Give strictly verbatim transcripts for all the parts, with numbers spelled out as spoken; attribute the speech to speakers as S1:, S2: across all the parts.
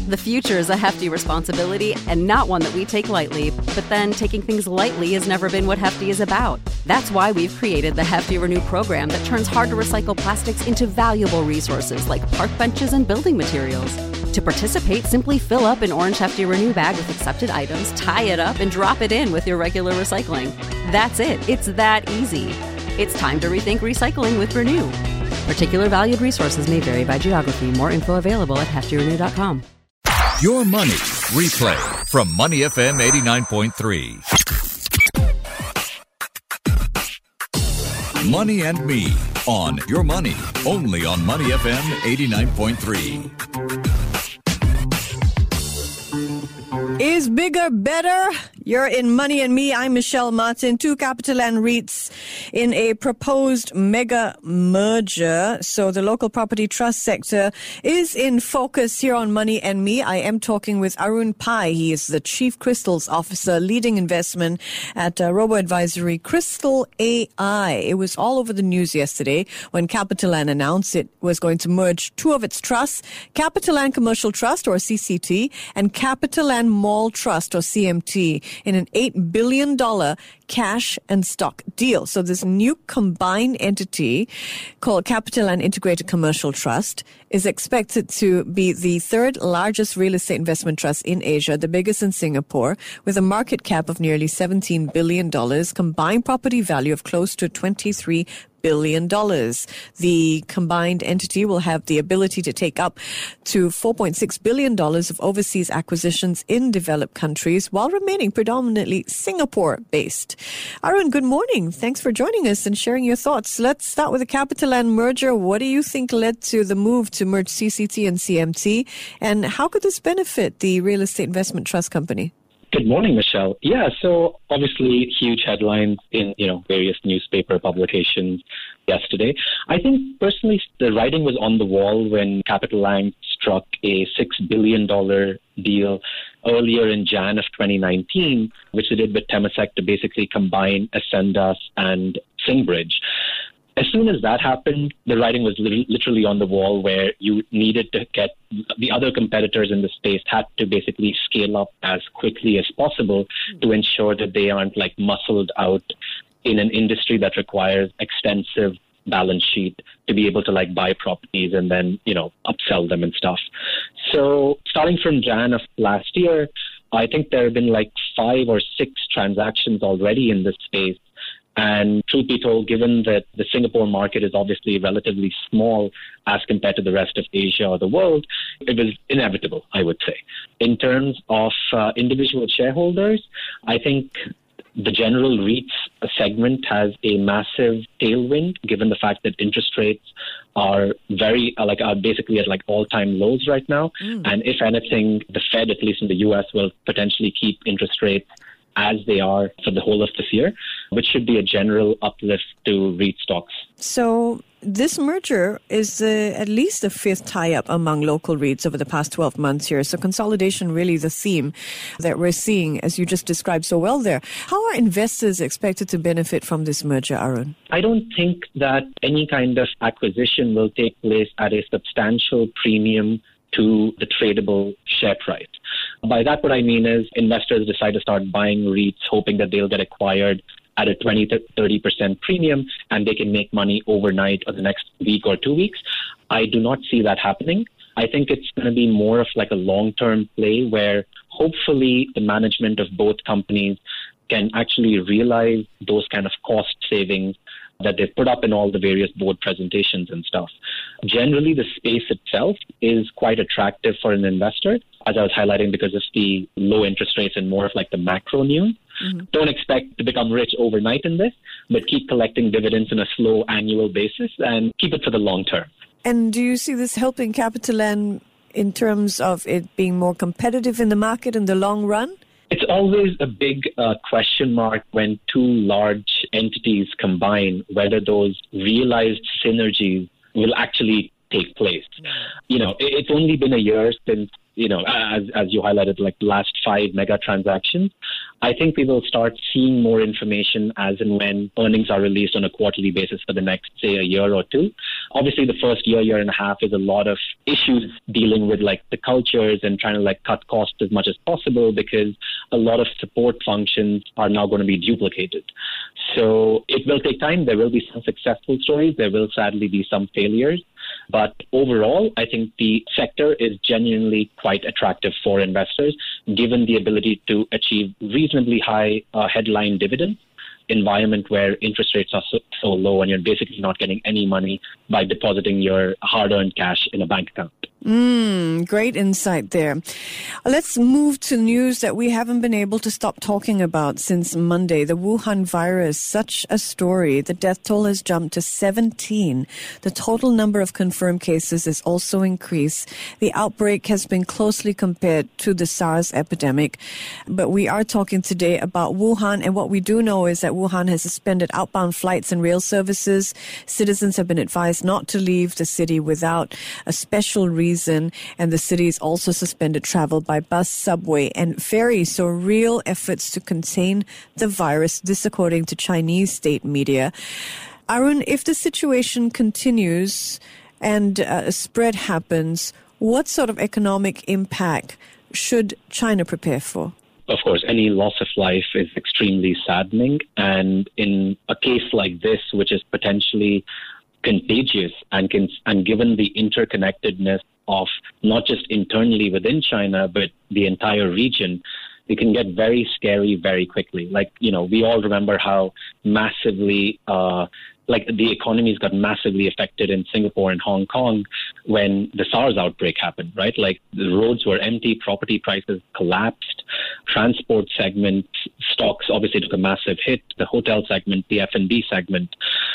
S1: The future is a hefty responsibility and not one that we take lightly. But then taking things lightly has never been what Hefty is about. That's why we've created the Hefty Renew program that turns hard-to-recycle plastics into valuable resources like park benches and building materials. To participate, simply fill up an orange Hefty Renew bag with accepted items, tie it up, and drop it in with your regular recycling. That's it. It's that easy. It's time to rethink recycling with Renew. Particular valued resources may vary by geography. More info available at hefty renew dot com.
S2: Your Money Replay from Money F M eighty-nine point three. Money and Me on Your Money, only on Money F M eighty-nine point three.
S3: Is bigger better? You're in Money and Me. I'm Michelle Martin. Two CapitaLand REITs in a proposed mega merger. So the local property trust sector is in focus here on Money and Me. I am talking with Arun Pai. He is the Chief Crystals Officer, leading investment at uh, robo-advisory Crystal A I. It was all over the news yesterday when CapitaLand announced it was going to merge two of its trusts, CapitaLand Commercial Trust, or C C T, and CapitaLand Mall Trust, or C M T, in an eight billion dollars cash and stock deal. So this new combined entity called CapitaLand Integrated Commercial Trust is expected to be the third largest real estate investment trust in Asia, the biggest in Singapore, with a market cap of nearly seventeen billion dollars, combined property value of close to twenty-three billion dollars. The combined entity will have the ability to take up to four point six billion dollars of overseas acquisitions in developed countries while remaining predominantly Singapore-based. Arun, good morning. Thanks for joining us and sharing your thoughts. Let's start with the CapitaLand merger. What do you think led to the move to merge C C T and C M T? And how could this benefit the Real Estate Investment Trust Company?
S4: Good morning, Michelle. Yeah, so obviously huge headlines in, you know, various newspaper publications yesterday. I think personally the writing was on the wall when CapitaLand struck a six billion dollars deal earlier in January of twenty nineteen, which they did with Temasek to basically combine Ascendas and Singbridge. As soon as that happened, the writing was literally on the wall where you needed to get the other competitors in the space had to basically scale up as quickly as possible to ensure that they aren't like muscled out in an industry that requires extensive balance sheet to be able to like buy properties and then, you know, upsell them and stuff. So starting from Jan of last year, I think there have been like five or six transactions already in this space. And truth be told, given that the Singapore market is obviously relatively small as compared to the rest of Asia or the world, it was inevitable, I would say. In terms of uh, individual shareholders, I think the general REITs segment has a massive tailwind, given the fact that interest rates are very, uh, like, are basically at like all-time lows right now. Mm. And if anything, the Fed, at least in the U S, will potentially keep interest rates as they are for the whole of this year, which should be a general uplift to REIT stocks.
S3: So this merger is uh, at least the fifth tie-up among local REITs over the past twelve months here. So consolidation really the theme that we're seeing, as you just described so well there. How are investors expected to benefit from this merger, Arun?
S4: I don't think that any kind of acquisition will take place at a substantial premium to the tradable share price. By that, what I mean is investors decide to start buying REITs hoping that they'll get acquired at a twenty to thirty percent premium and they can make money overnight or the next week or two weeks. I do not see that happening. I think it's going to be more of like a long-term play where hopefully the management of both companies can actually realize those kind of cost savings that they've put up in all the various board presentations and stuff. Generally, the space itself is quite attractive for an investor, as I was highlighting, because of the low interest rates and more of like the macro news. Mm-hmm. Don't expect to become rich overnight in this, but keep collecting dividends on a slow annual basis and keep it for the long term.
S3: And do you see this helping CapitaLand in terms of it being more competitive in the market in the long run?
S4: It's always a big uh, question mark when two large entities combine, whether those realized synergies will actually take place. Yeah. You know, it's only been a year since, you know, as as you highlighted, like the last five mega transactions. I think we will start seeing more information as and when earnings are released on a quarterly basis for the next, say, a year or two. Obviously, the first year, year and a half is a lot of issues dealing with like the cultures and trying to like cut costs as much as possible because a lot of support functions are now going to be duplicated. So it will take time. There will be some successful stories. There will sadly be some failures. But overall, I think the sector is genuinely quite attractive for investors, given the ability to achieve reasonably high uh, headline dividends, environment where interest rates are so, so low and you're basically not getting any money by depositing your hard-earned cash in a bank account.
S3: Mm, great insight there. Let's move to news that we haven't been able to stop talking about since Monday. The Wuhan virus, such a story. The death toll has jumped to seventeen. The total number of confirmed cases has also increased. The outbreak has been closely compared to the SARS epidemic. But we are talking today about Wuhan, and what we do know is that Wuhan has suspended outbound flights and rail services. Citizens have been advised not to leave the city without a special reason. And the city has also suspended travel by bus, subway, and ferry. So real efforts to contain the virus, this according to Chinese state media. Arun, if the situation continues and uh, a spread happens, what sort of economic impact should China prepare for?
S4: Of course, any loss of life is extremely saddening. And in a case like this, which is potentially contagious and can, and given the interconnectedness of not just internally within China, but the entire region, it can get very scary very quickly. Like, you know, we all remember how massively, uh, like the economies got massively affected in Singapore and Hong Kong when the SARS outbreak happened, right? Like the roads were empty, property prices collapsed, transport segment stocks obviously took a massive hit, the hotel segment, the F and B segment.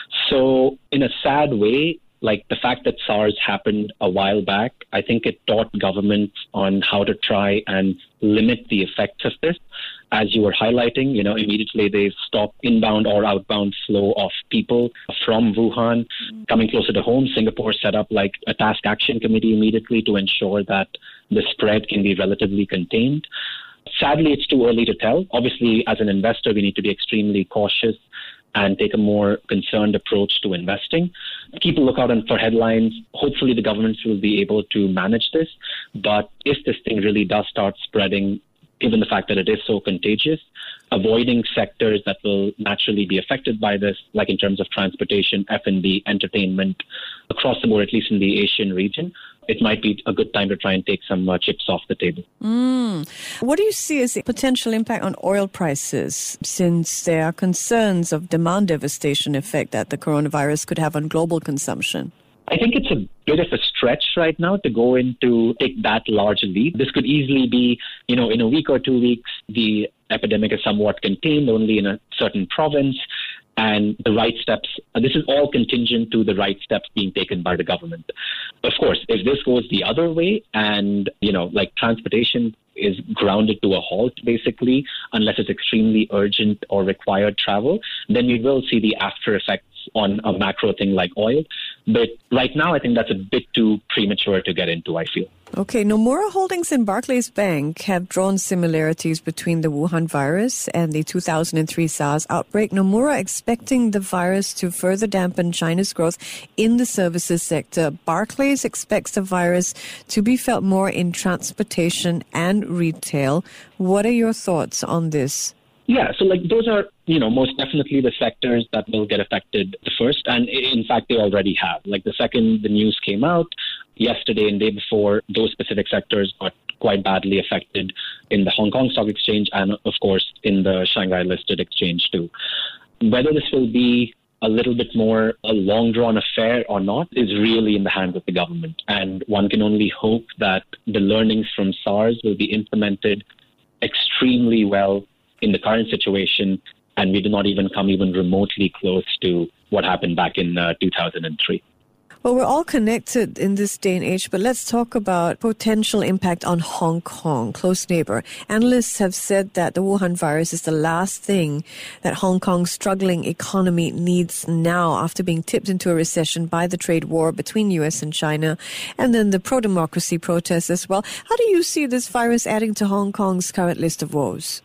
S4: So in a sad way, like the fact that SARS happened a while back, I think it taught governments on how to try and limit the effects of this. As you were highlighting, you know, immediately they've stopped inbound or outbound flow of people from Wuhan coming closer to home. Singapore set up like a task action committee immediately to ensure that the spread can be relatively contained. Sadly, it's too early to tell. Obviously, as an investor, we need to be extremely cautious and take a more concerned approach to investing. Keep a lookout for headlines. Hopefully the governments will be able to manage this. But if this thing really does start spreading, given the fact that it is so contagious, avoiding sectors that will naturally be affected by this, like in terms of transportation, F and B, entertainment, across the board, at least in the Asian region, it might be a good time to try and take some uh, chips off the table.
S3: Mm. What do you see as the potential impact on oil prices, since there are concerns of demand devastation effect that the coronavirus could have on global consumption?
S4: I think it's a bit of a stretch right now to go into take that large leap. This could easily be, you know, in a week or two weeks, the epidemic is somewhat contained only in a certain province. And the right steps, this is all contingent to the right steps being taken by the government. Of course, if this goes the other way and, you know, like transportation is grounded to a halt, basically, unless it's extremely urgent or required travel, then we will see the after effects on a macro thing like oil. But right now, I think that's a bit too premature to get into, I feel.
S3: Okay, Nomura Holdings and Barclays Bank have drawn similarities between the Wuhan virus and the two thousand three SARS outbreak. Nomura expecting the virus to further dampen China's growth in the services sector. Barclays expects the virus to be felt more in transportation and retail. What are your thoughts on this?
S4: Yeah, so like those are, you know, most definitely the sectors that will get affected the first. And in fact, they already have. Like the second the news came out yesterday and day before, those specific sectors got quite badly affected in the Hong Kong Stock Exchange and, of course, in the Shanghai listed exchange too. Whether this will be a little bit more a long-drawn affair or not is really in the hands of the government. And one can only hope that the learnings from SARS will be implemented extremely well in the current situation, and we do not even come even remotely close to what happened back in uh, two thousand three.
S3: Well, we're all connected in this day and age, but let's talk about potential impact on Hong Kong, close neighbor. Analysts have said that the Wuhan virus is the last thing that Hong Kong's struggling economy needs now after being tipped into a recession by the trade war between U S and China and then the pro-democracy protests as well. How do you see this virus adding to Hong Kong's current list of woes?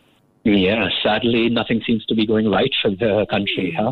S4: Yeah, sadly, nothing seems to be going right for the country. Huh?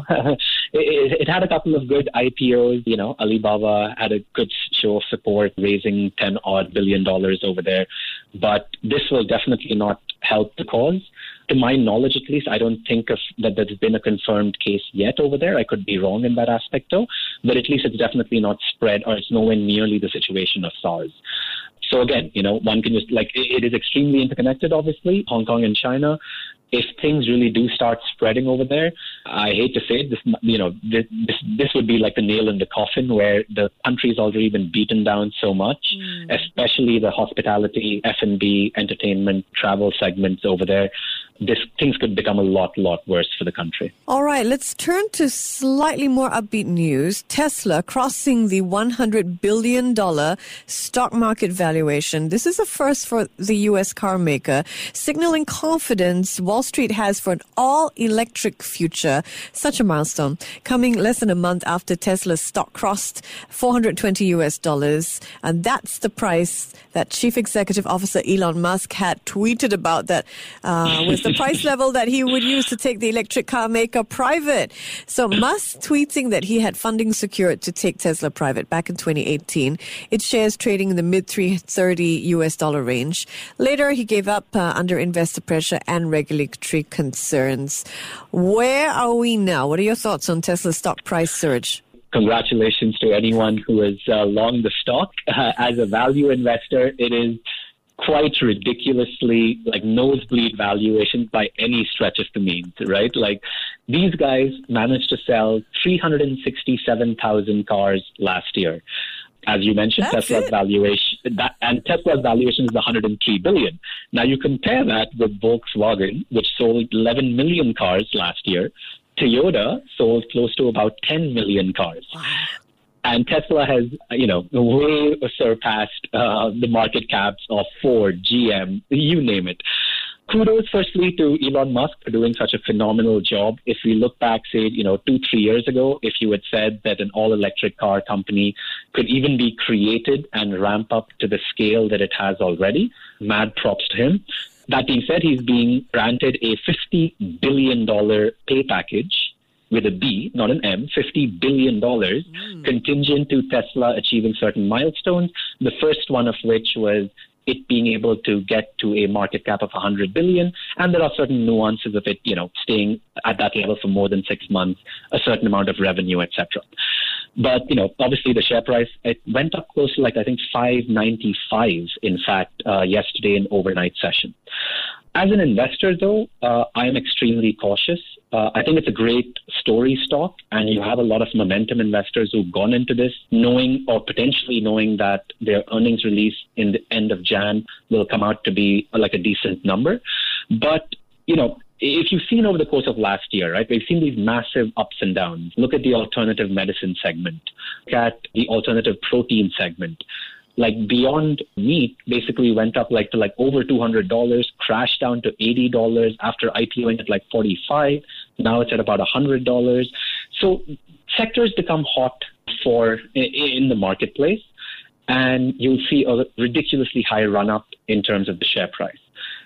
S4: it, it had a couple of good I P Os. You know, Alibaba had a good show of support, raising ten odd billion dollars over there. But this will definitely not help the cause. To my knowledge, at least, I don't think of that there's been a confirmed case yet over there. I could be wrong in that aspect, though. But at least it's definitely not spread, or it's nowhere nearly the situation of SARS. So again, you know, one can just, like, it is extremely interconnected, obviously, Hong Kong and China. If things really do start spreading over there, I hate to say it, this, you know, this, this would be like the nail in the coffin, where the country's already been beaten down so much, mm. especially the hospitality, F and B, entertainment, travel segments over there. This, things could become a lot, lot worse for the country.
S3: All right, let's turn to slightly more upbeat news. Tesla crossing the one hundred billion dollars stock market valuation. This is a first for the U S car maker, signaling confidence Wall Street has for an all-electric future. Such a milestone, coming less than a month after Tesla's stock crossed four hundred twenty U S dollars. And that's the price that Chief Executive Officer Elon Musk had tweeted about, that uh, was the price level that he would use to take the electric car maker private. So Musk tweeting that he had funding secured to take Tesla private back in twenty eighteen. Its shares trading in the mid three thirty U S dollar range. Later, he gave up uh, under investor pressure and regulatory concerns. Where are we now? What are your thoughts on Tesla's stock price surge?
S4: Congratulations to anyone who is uh, long the stock. Uh, as a value investor, it is quite ridiculously, like, nosebleed valuations by any stretch of the means, right? Like, these guys managed to sell three hundred sixty-seven thousand cars last year. As you mentioned,
S3: That's
S4: Tesla's
S3: it.
S4: valuation, that, and Tesla's valuation is one hundred three billion. Now you compare that with Volkswagen, which sold eleven million cars last year. Toyota sold close to about ten million cars. Wow. And Tesla has, you know, way surpassed uh, the market caps of Ford, G M, you name it. Kudos, firstly, to Elon Musk for doing such a phenomenal job. If we look back, say, you know, two, three years ago, if you had said that an all-electric car company could even be created and ramp up to the scale that it has already, mad props to him. That being said, he's being granted a fifty billion dollars pay package with a B, not an M, fifty billion dollars, mm. contingent to Tesla achieving certain milestones, the first one of which was it being able to get to a market cap of one hundred billion dollars. And there are certain nuances of it, you know, staying at that level for more than six months, a certain amount of revenue, et cetera. But, you know, obviously the share price, it went up close to, like, I think five ninety-five, in fact, uh, yesterday in overnight session. As an investor, though, uh, I am extremely cautious. Uh, I think it's a great story stock, and you have a lot of momentum investors who've gone into this knowing, or potentially knowing, that their earnings release in the end of January will come out to be uh, like a decent number. But, you know, if you've seen over the course of last year, right, we've seen these massive ups and downs. Look at the alternative medicine segment. Look at the alternative protein segment. Like, Beyond Meat basically went up like to like over two hundred dollars, crashed down to eighty dollars after IPOing at like forty-five. Now it's at about one hundred dollars. So sectors become hot for in the marketplace, and you'll see a ridiculously high run-up in terms of the share price.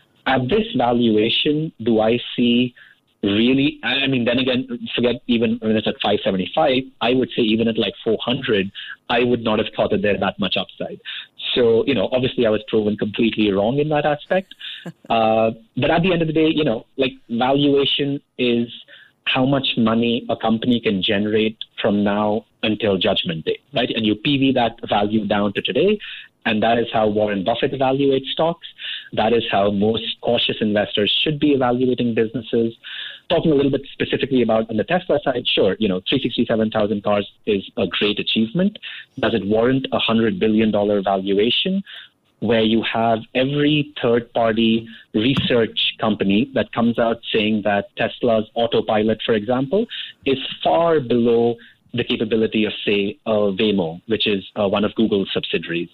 S4: At this valuation, do I see really, I mean, then again, forget even when it's at five seventy-five, I would say even at like four hundred, I would not have thought that there's that much upside. So, you know, obviously I was proven completely wrong in that aspect. Uh, but at the end of the day, you know, like, valuation is how much money a company can generate from now until Judgment Day, right? And you P V that value down to today, and that is how Warren Buffett evaluates stocks. That is how most cautious investors should be evaluating businesses. Talking a little bit specifically about on the Tesla side, sure, you know, three hundred sixty-seven thousand cars is a great achievement. Does it warrant a one hundred billion dollars valuation, where you have every third-party research company that comes out saying that Tesla's autopilot, for example, is far below the capability of, say, uh, Waymo, which is uh, one of Google's subsidiaries.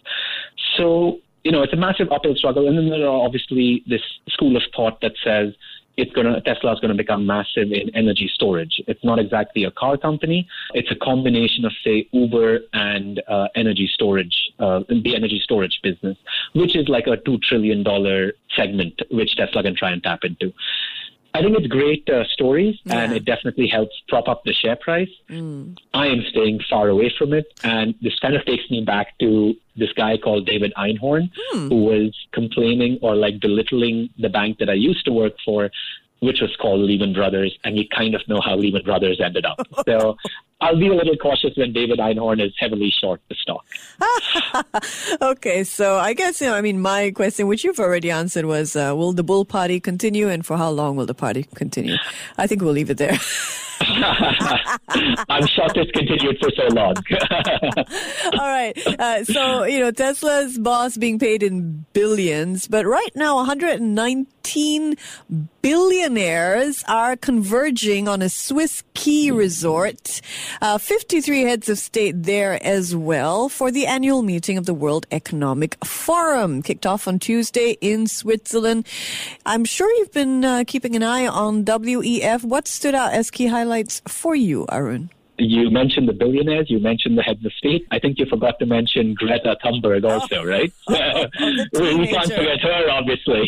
S4: So, you know, it's a massive uphill struggle. And then there are obviously this school of thought that says it's going to, Tesla is going to become massive in energy storage. It's not exactly a car company. It's a combination of, say, Uber and uh, energy storage, uh, the energy storage business, which is like a two trillion dollars segment, which Tesla can try and tap into. I think it's great uh, stories,
S3: Yeah.
S4: and it definitely helps prop up the share price.
S3: Mm.
S4: I am staying far away from it, and this kind of takes me back to this guy called David Einhorn,
S3: Hmm.
S4: who was complaining or like belittling the bank that I used to work for, which was called Lehman Brothers, and we kind of know how Lehman Brothers ended up. So I'll be a little cautious when David Einhorn is heavily short the stock.
S3: Okay, so I guess, you know, I mean, my question, which you've already answered, was uh, will the bull party continue, and for how long will the party continue? I think we'll leave it there.
S4: I'm shocked it's continued for so long.
S3: All right. Uh, so, you know, Tesla's boss being paid in billions, but right now one hundred nineteen billionaires are converging on a Swiss ski resort. Uh, fifty-three heads of state there as well for the annual meeting of the World Economic Forum. Kicked off on Tuesday in Switzerland. I'm sure you've been uh, keeping an eye on W E F. What stood out as key highlights for you, Arun?
S4: You mentioned the billionaires, you mentioned the heads of state. I think you forgot to mention Greta Thunberg also,
S3: oh.
S4: right?
S3: Oh, oh,
S4: we we can't
S3: teenager.
S4: forget her, obviously.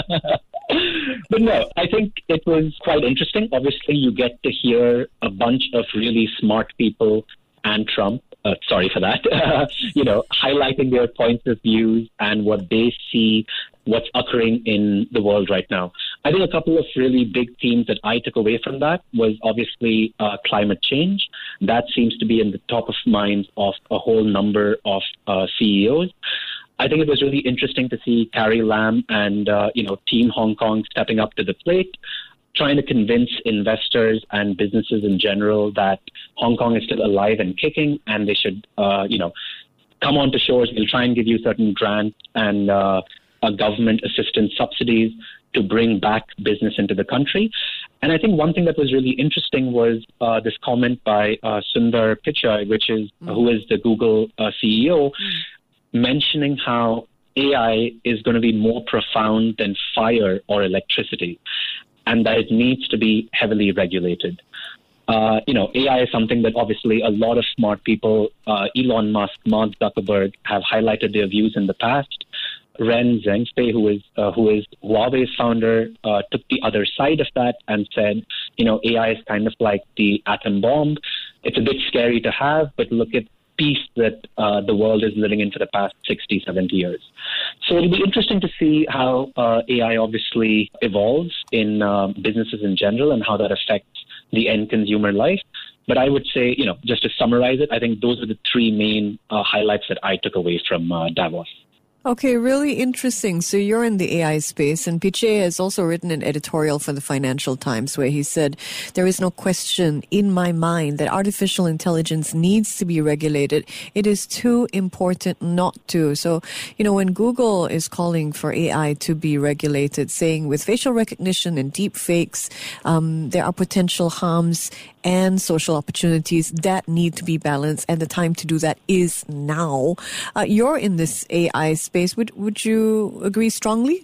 S4: But no, I think it was quite interesting. Obviously, you get to hear a bunch of really smart people and Trump, uh, sorry for that, you know, highlighting their points of views and what they see, what's occurring in the world right now. I think a couple of really big themes that I took away from that was obviously uh, climate change. That seems to be in the top of mind of a whole number of uh, C E Os. I think it was really interesting to see Carrie Lam and, uh, you know, Team Hong Kong stepping up to the plate, trying to convince investors and businesses in general that Hong Kong is still alive and kicking, and they should, uh, you know, come onto shores. We'll try and give you certain grants and uh, uh, government assistance subsidies to bring back business into the country. And I think one thing that was really interesting was uh, this comment by uh, Sundar Pichai, which is mm. who is the Google uh, C E O, mm. mentioning how A I is going to be more profound than fire or electricity, and that it needs to be heavily regulated. Uh, you know, A I is something that obviously a lot of smart people, uh, Elon Musk, Mark Zuckerberg, have highlighted their views in the past. Ren Zhengfei, who is uh, who is Huawei's founder, uh, took the other side of that and said, you know, A I is kind of like the atom bomb. It's a bit scary to have, but look at peace that uh, the world is living in for the past sixty, seventy years. So it'll be interesting to see how uh, A I obviously evolves in uh, businesses in general and how that affects the end consumer life. But I would say, you know, just to summarize it, I think those are the three main uh, highlights that I took away from uh, Davos.
S3: Okay, really interesting. So you're in the A I space, and Pichai has also written an editorial for the Financial Times where he said, there is no question in my mind that artificial intelligence needs to be regulated. It is too important not to. So, you know, when Google is calling for A I to be regulated, saying with facial recognition and deep fakes, um, there are potential harms and social opportunities that need to be balanced, and the time to do that is now. Uh, you're in this A I space. Would would you agree strongly?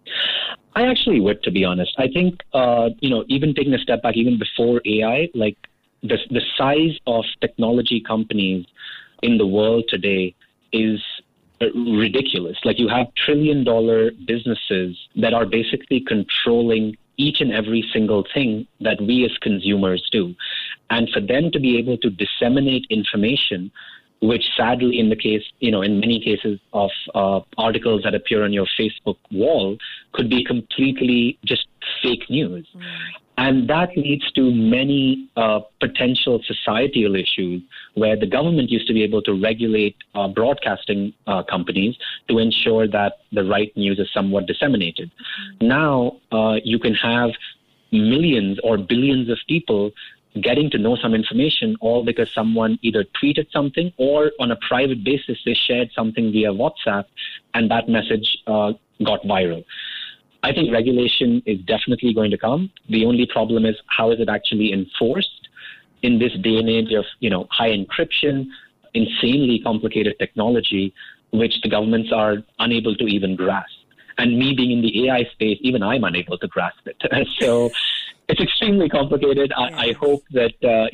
S4: I actually would, to be honest. I think, uh, you know, even taking a step back, even before A I, like the the size of technology companies in the world today is ridiculous. Like you have trillion dollar businesses that are basically controlling each and every single thing that we as consumers do. And for them to be able to disseminate information, which sadly in the case, you know, in many cases of uh, articles that appear on your Facebook wall could be completely just fake news. Mm. And that leads to many uh, potential societal issues where the government used to be able to regulate uh, broadcasting uh, companies to ensure that the right news is somewhat disseminated. Mm. Now uh, you can have millions or billions of people getting to know some information all because someone either tweeted something or on a private basis they shared something via WhatsApp and that message uh, got viral. I think regulation is definitely going to come. The only problem is how is it actually enforced in this day and age of, you know, high encryption, insanely complicated technology, which the governments are unable to even grasp. And me being in the A I space, even I'm unable to grasp it. So it's extremely complicated. I, I hope that, uh, you know,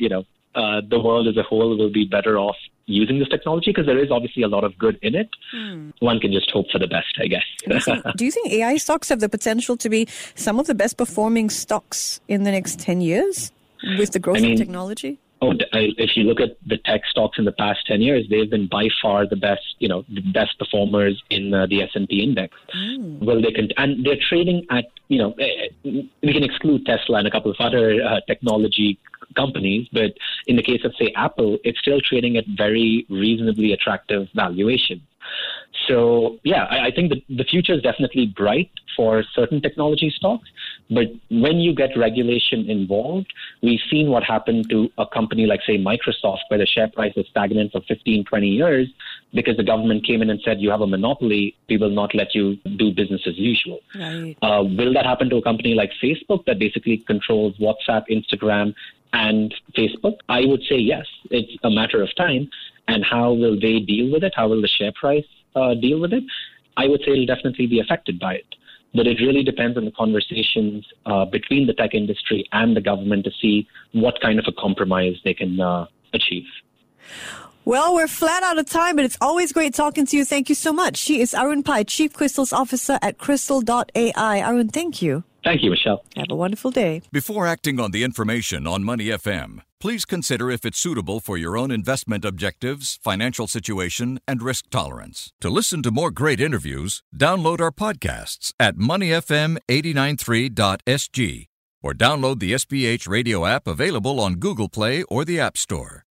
S4: uh, the world as a whole will be better off using this technology, because there is obviously a lot of good in it. Hmm. One can just hope for the best, I guess.
S3: Do you, think, do you think A I stocks have the potential to be some of the best performing stocks in the next ten years with the growth I mean, of technology?
S4: Oh, if you look at the tech stocks in the past ten years, they've been by far the best, you know, the best performers in uh, the S and P index. Mm. Well, they can, and they're trading at, you know, we can exclude Tesla and a couple of other uh, technology companies, but in the case of, say, Apple, it's still trading at very reasonably attractive valuation. So, yeah, I, I think that the future is definitely bright for certain technology stocks. But when you get regulation involved, we've seen what happened to a company like, say, Microsoft, where the share price was stagnant for fifteen, twenty years because the government came in and said, you have a monopoly, we will not let you do business as usual. Right. Uh, will that happen to a company like Facebook that basically controls WhatsApp, Instagram, and Facebook? I would say yes. It's a matter of time. And how will they deal with it? How will the share price uh, deal with it? I would say it'll definitely be affected by it. But it really depends on the conversations uh, between the tech industry and the government to see what kind of a compromise they can uh, achieve.
S3: Well, we're flat out of time, but it's always great talking to you. Thank you so much. She is Arun Pai, Chief Crystals Officer at Crystal dot A I. Arun, thank you.
S4: Thank you, Michelle.
S3: Have a wonderful day.
S2: Before acting on the information on Money F M, please consider if it's suitable for your own investment objectives, financial situation, and risk tolerance. To listen to more great interviews, download our podcasts at money f m eight nine three dot s g or download the S B H radio app available on Google Play or the App Store.